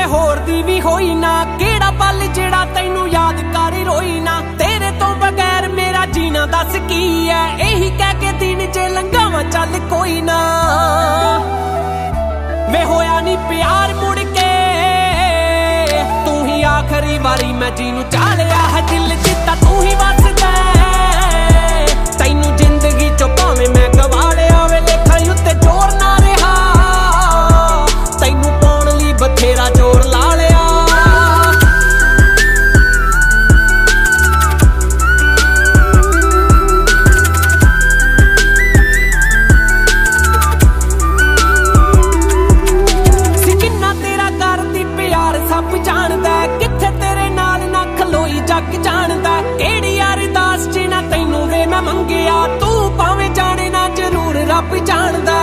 वे होर दी भी होई ना, केड़ा पल जेड़ा तैनू याद कर रोई ना। तेरे तो बगैर मेरा जीना दस की है, यही कह के दिन च लंघावां चल कोई ना। वे होया नी प्यार मुड़ के, तू ही आखिरी बारी मैं जीनू चालिया है दिल जिता तू ही वसदा। तैनू जिंदगी चो भावें मैं गवा लिया वे, लेखां उत्ते जोर ना रहा, तैनू पाउण लई बथेरा जोर ला लिया। सिकिन्ना तेरा करदी प्यार सब जानदा, किथे तेरे नाल ना खलोई जग जानदा। केड़ी अरदास च ना तैनू वे मैं मंगिया, तू भावें जाने ना जरूर रब जानदा।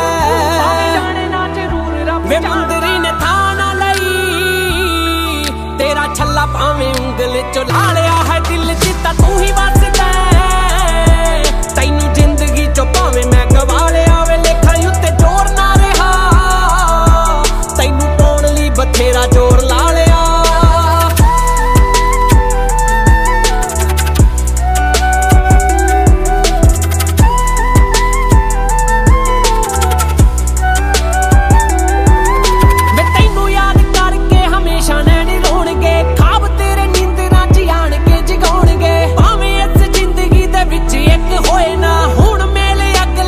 वे मंदरी ने था ना लई, तेरा छल्ला भावें उंगल चो ला लिया है दिल जिता तू ही वसदा। तैनू जिंदगी चो भावें मैं गवा लिया वे, लेखां उत्ते जोर ना रहा, तैनू पाउण लई बथेरा जोर ला लिया।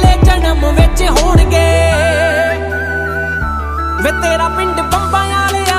वे तेरा पिंड बंबा वाले